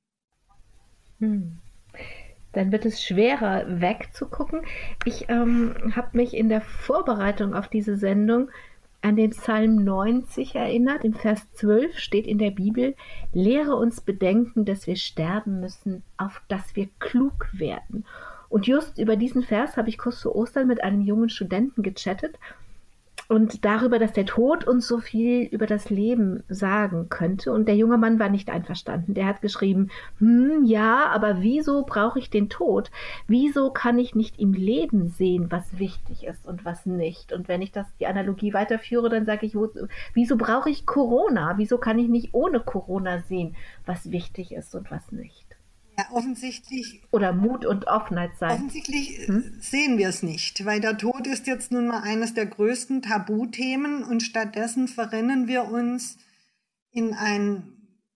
Hm. Dann wird es schwerer wegzugucken. Ich ähm, habe mich in der Vorbereitung auf diese Sendung an den Psalm neunzig erinnert. Im Vers zwölf steht in der Bibel: Lehre uns bedenken, dass wir sterben müssen, auf dass wir klug werden. Und just über diesen Vers habe ich kurz zu Ostern mit einem jungen Studenten gechattet und darüber, dass der Tod uns so viel über das Leben sagen könnte. Und der junge Mann war nicht einverstanden. Der hat geschrieben, hm, ja, aber wieso brauche ich den Tod? Wieso kann ich nicht im Leben sehen, was wichtig ist und was nicht? Und wenn ich das die Analogie weiterführe, dann sage ich, wo, wieso brauche ich Corona? Wieso kann ich nicht ohne Corona sehen, was wichtig ist und was nicht? Ja, offensichtlich. Oder Mut und Offenheit sein. Offensichtlich hm? sehen wir es nicht, weil der Tod ist jetzt nun mal eines der größten Tabuthemen und stattdessen verrennen wir uns in ein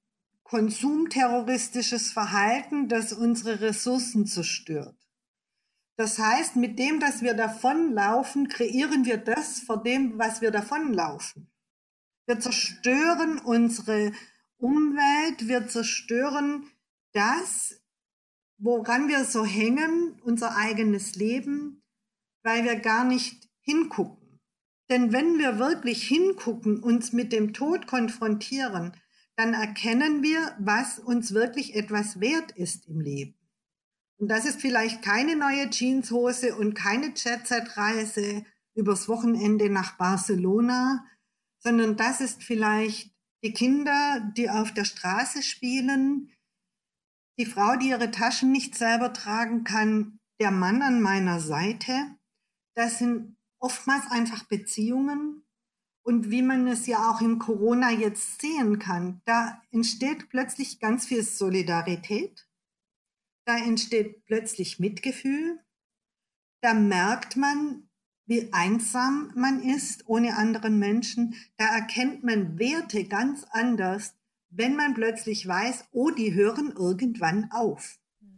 konsumterroristisches Verhalten, das unsere Ressourcen zerstört. Das heißt, mit dem, dass wir davonlaufen, kreieren wir das vor dem, was wir davonlaufen. Wir zerstören unsere Umwelt, wir zerstören das, woran wir so hängen, unser eigenes Leben, weil wir gar nicht hingucken. Denn wenn wir wirklich hingucken, uns mit dem Tod konfrontieren, dann erkennen wir, was uns wirklich etwas wert ist im Leben. Und das ist vielleicht keine neue Jeanshose und keine Jet-Set-Reise übers Wochenende nach Barcelona, sondern das ist vielleicht die Kinder, die auf der Straße spielen, die Frau, die ihre Taschen nicht selber tragen kann, der Mann an meiner Seite. Das sind oftmals einfach Beziehungen. Und wie man es ja auch im Corona jetzt sehen kann, da entsteht plötzlich ganz viel Solidarität. Da entsteht plötzlich Mitgefühl. Da merkt man, wie einsam man ist ohne anderen Menschen. Da erkennt man Werte ganz anders, wenn man plötzlich weiß, oh, die hören irgendwann auf.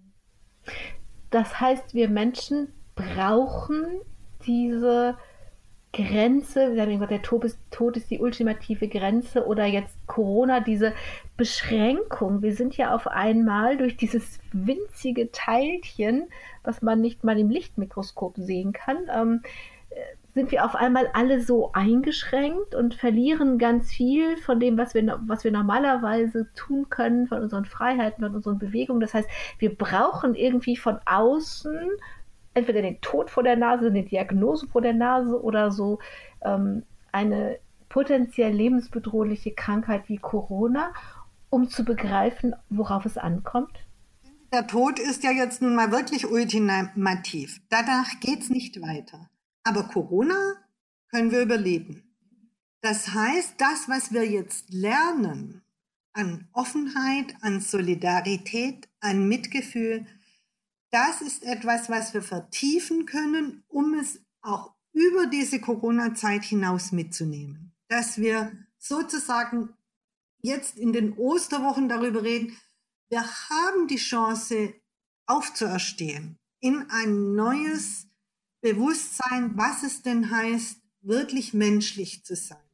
Das heißt, wir Menschen brauchen diese Grenze, wir haben gesagt, der Tod ist, Tod ist die ultimative Grenze, oder jetzt Corona, diese Beschränkung. Wir sind ja auf einmal durch dieses winzige Teilchen, was man nicht mal im Lichtmikroskop sehen kann, ähm, sind wir auf einmal alle so eingeschränkt und verlieren ganz viel von dem, was wir, was wir normalerweise tun können, von unseren Freiheiten, von unseren Bewegungen. Das heißt, wir brauchen irgendwie von außen entweder den Tod vor der Nase, eine Diagnose vor der Nase oder so ähm, eine potenziell lebensbedrohliche Krankheit wie Corona, um zu begreifen, worauf es ankommt? Der Tod ist ja jetzt nun mal wirklich ultimativ. Danach geht es nicht weiter. Aber Corona können wir überleben. Das heißt, das, was wir jetzt lernen an Offenheit, an Solidarität, an Mitgefühl, das ist etwas, was wir vertiefen können, um es auch über diese Corona-Zeit hinaus mitzunehmen. Dass wir sozusagen jetzt in den Osterwochen darüber reden, wir haben die Chance aufzuerstehen in ein neues Bewusstsein, was es denn heißt, wirklich menschlich zu sein.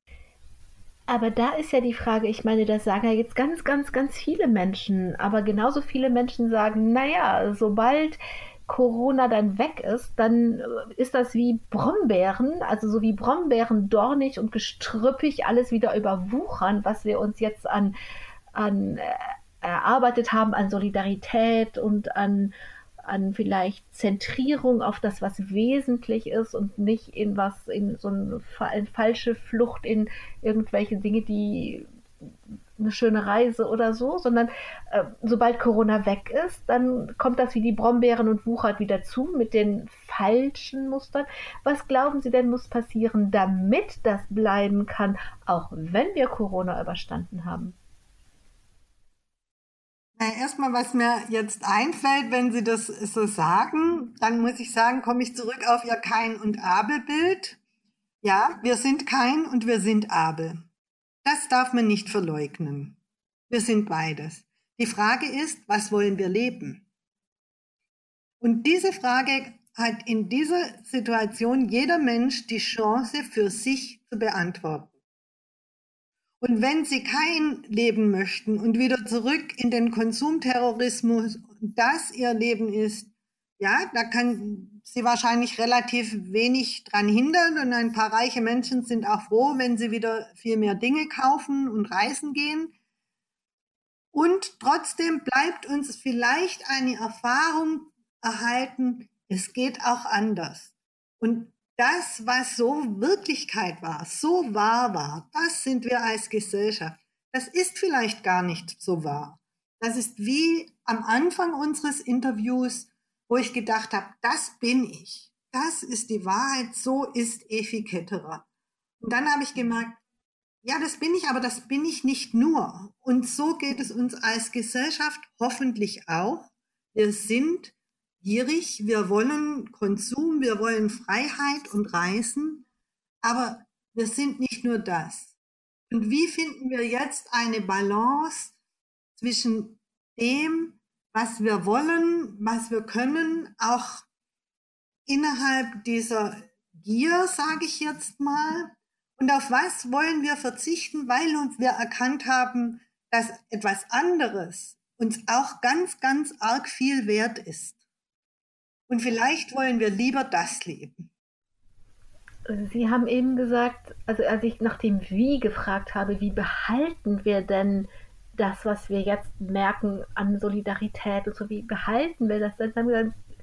Aber da ist ja die Frage, ich meine, das sagen ja jetzt ganz, ganz, ganz viele Menschen, aber genauso viele Menschen sagen, naja, sobald Corona dann weg ist, dann ist das wie Brombeeren, also so wie Brombeeren dornig und gestrüppig, alles wieder überwuchern, was wir uns jetzt an, an äh, erarbeitet haben, an Solidarität und an an vielleicht Zentrierung auf das, was wesentlich ist und nicht in was, in so eine, eine falsche Flucht in irgendwelche Dinge, die eine schöne Reise oder so, sondern äh, sobald Corona weg ist, dann kommt das wie die Brombeeren und wuchert wieder zu mit den falschen Mustern. Was glauben Sie denn muss passieren, damit das bleiben kann, auch wenn wir Corona überstanden haben? Erstmal, was mir jetzt einfällt, wenn Sie das so sagen, dann muss ich sagen, komme ich zurück auf Ihr Kain- und Abel-Bild. Ja, wir sind Kain und wir sind Abel. Das darf man nicht verleugnen. Wir sind beides. Die Frage ist, was wollen wir leben? Und diese Frage hat in dieser Situation jeder Mensch die Chance für sich zu beantworten. Und wenn Sie kein Leben möchten und wieder zurück in den Konsumterrorismus, das Ihr Leben ist, ja, da kann Sie wahrscheinlich relativ wenig dran hindern. Und ein paar reiche Menschen sind auch froh, wenn sie wieder viel mehr Dinge kaufen und reisen gehen. Und trotzdem bleibt uns vielleicht eine Erfahrung erhalten, es geht auch anders. Und das, was so Wirklichkeit war, so wahr war, das sind wir als Gesellschaft. Das ist vielleicht gar nicht so wahr. Das ist wie am Anfang unseres Interviews, wo ich gedacht habe, das bin ich. Das ist die Wahrheit, so ist Evi Ketterer. Und dann habe ich gemerkt, ja, das bin ich, aber das bin ich nicht nur. Und so geht es uns als Gesellschaft hoffentlich auch. Wir sind gierig, wir wollen Konsum, wir wollen Freiheit und Reisen, aber wir sind nicht nur das. Und wie finden wir jetzt eine Balance zwischen dem, was wir wollen, was wir können, auch innerhalb dieser Gier, sage ich jetzt mal, und auf was wollen wir verzichten, weil wir erkannt haben, dass etwas anderes uns auch ganz, ganz arg viel wert ist. Und vielleicht wollen wir lieber das leben. Sie haben eben gesagt, also als ich nach dem Wie gefragt habe, wie behalten wir denn das, was wir jetzt merken an Solidarität und so, wie behalten wir das? Dann haben wir gesagt,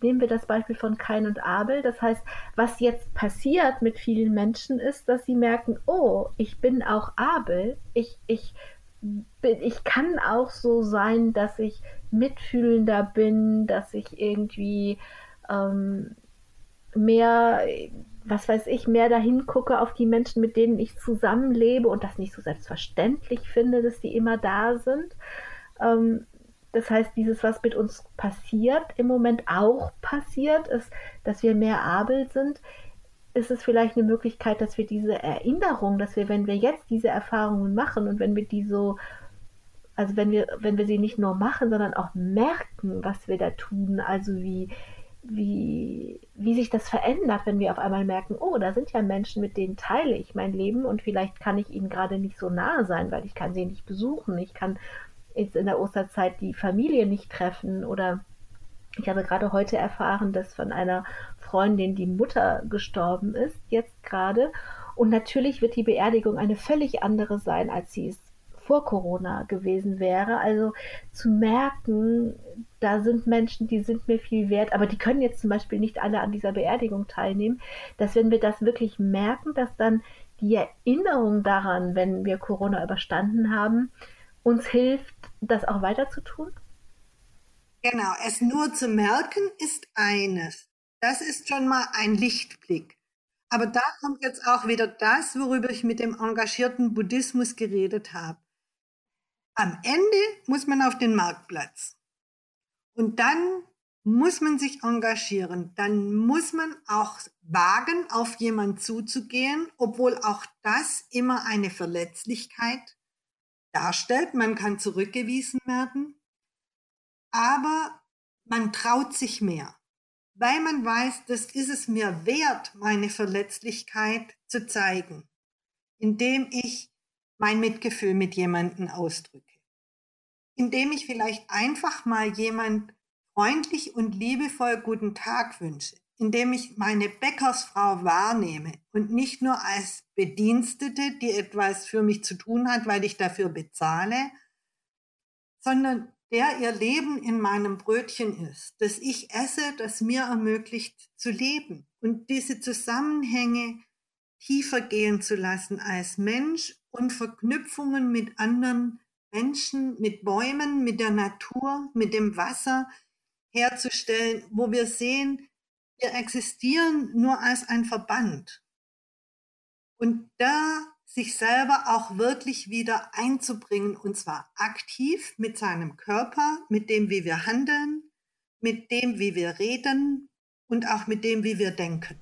nehmen wir das Beispiel von Kain und Abel. Das heißt, was jetzt passiert mit vielen Menschen ist, dass sie merken, oh, ich bin auch Abel, ich, ich, bin, ich kann auch so sein, dass ich mitfühlender bin, dass ich irgendwie ähm, mehr, was weiß ich, mehr dahin gucke auf die Menschen, mit denen ich zusammenlebe und das nicht so selbstverständlich finde, dass die immer da sind. Ähm, Das heißt, dieses, was mit uns passiert, im Moment auch passiert, ist, dass wir mehr Abel sind. Ist es vielleicht eine Möglichkeit, dass wir diese Erinnerung, dass wir, wenn wir jetzt diese Erfahrungen machen und wenn wir die so, also wenn wir, wenn wir sie nicht nur machen, sondern auch merken, was wir da tun, also wie, wie, wie sich das verändert, wenn wir auf einmal merken, oh, da sind ja Menschen, mit denen teile ich mein Leben und vielleicht kann ich ihnen gerade nicht so nahe sein, weil ich kann sie nicht besuchen, ich kann jetzt in der Osterzeit die Familie nicht treffen oder ich habe gerade heute erfahren, dass von einer Freundin die Mutter gestorben ist, jetzt gerade. Und natürlich wird die Beerdigung eine völlig andere sein, als sie es vor Corona gewesen wäre. Also zu merken, da sind Menschen, die sind mir viel wert, aber die können jetzt zum Beispiel nicht alle an dieser Beerdigung teilnehmen, dass wenn wir das wirklich merken, dass dann die Erinnerung daran, wenn wir Corona überstanden haben, uns hilft, das auch weiter zu tun? Genau, es nur zu merken ist eines. Das ist schon mal ein Lichtblick. Aber da kommt jetzt auch wieder das, worüber ich mit dem engagierten Buddhismus geredet habe. Am Ende muss man auf den Marktplatz. Und dann muss man sich engagieren. Dann muss man auch wagen, auf jemanden zuzugehen, obwohl auch das immer eine Verletzlichkeit darstellt. Man kann zurückgewiesen werden, aber man traut sich mehr, weil man weiß, das ist es mir wert, meine Verletzlichkeit zu zeigen, indem ich mein Mitgefühl mit jemandem ausdrücke, indem ich vielleicht einfach mal jemand freundlich und liebevoll guten Tag wünsche, indem ich meine Bäckersfrau wahrnehme und nicht nur als Bedienstete, die etwas für mich zu tun hat, weil ich dafür bezahle, sondern der ihr Leben in meinem Brötchen ist, dass ich esse, das mir ermöglicht zu leben und diese Zusammenhänge tiefer gehen zu lassen als Mensch und Verknüpfungen mit anderen Menschen, mit Bäumen, mit der Natur, mit dem Wasser herzustellen, wo wir sehen, wir existieren nur als ein Verband. Und da sich selber auch wirklich wieder einzubringen, und zwar aktiv mit seinem Körper, mit dem, wie wir handeln, mit dem, wie wir reden und auch mit dem, wie wir denken.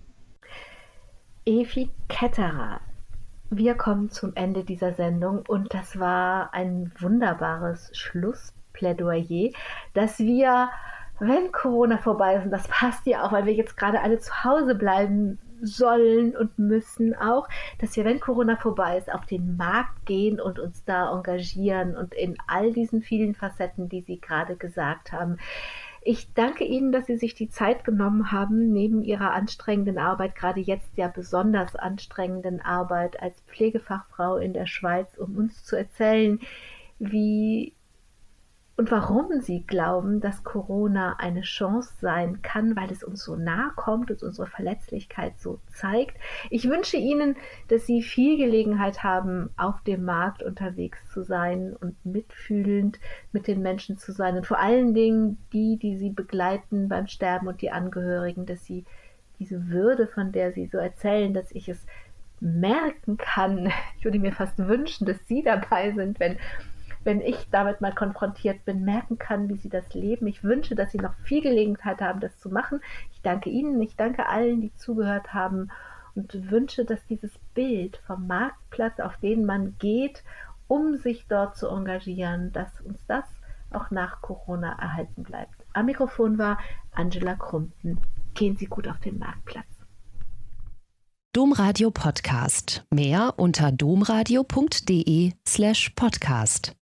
Evi Ketterer, wir kommen zum Ende dieser Sendung und das war ein wunderbares Schlussplädoyer, dass wir, wenn Corona vorbei ist, und das passt ja auch, weil wir jetzt gerade alle zu Hause bleiben sollen und müssen auch, dass wir, wenn Corona vorbei ist, auf den Markt gehen und uns da engagieren und in all diesen vielen Facetten, die Sie gerade gesagt haben. Ich danke Ihnen, dass Sie sich die Zeit genommen haben, neben Ihrer anstrengenden Arbeit, gerade jetzt ja besonders anstrengenden Arbeit als Pflegefachfrau in der Schweiz, um uns zu erzählen, wie und warum Sie glauben, dass Corona eine Chance sein kann, weil es uns so nahe kommt und unsere Verletzlichkeit so zeigt. Ich wünsche Ihnen, dass Sie viel Gelegenheit haben, auf dem Markt unterwegs zu sein und mitfühlend mit den Menschen zu sein und vor allen Dingen die, die Sie begleiten beim Sterben und die Angehörigen, dass Sie diese Würde, von der Sie so erzählen, dass ich es merken kann. Ich würde mir fast wünschen, dass Sie dabei sind, wenn wenn ich damit mal konfrontiert bin, merken kann, wie Sie das leben. Ich wünsche, dass Sie noch viel Gelegenheit haben, das zu machen. Ich danke Ihnen, ich danke allen, die zugehört haben und wünsche, dass dieses Bild vom Marktplatz, auf den man geht, um sich dort zu engagieren, dass uns das auch nach Corona erhalten bleibt. Am Mikrofon war Angela Krumpen. Gehen Sie gut auf den Marktplatz. Domradio Podcast. Mehr unter domradio punkt de slash podcast.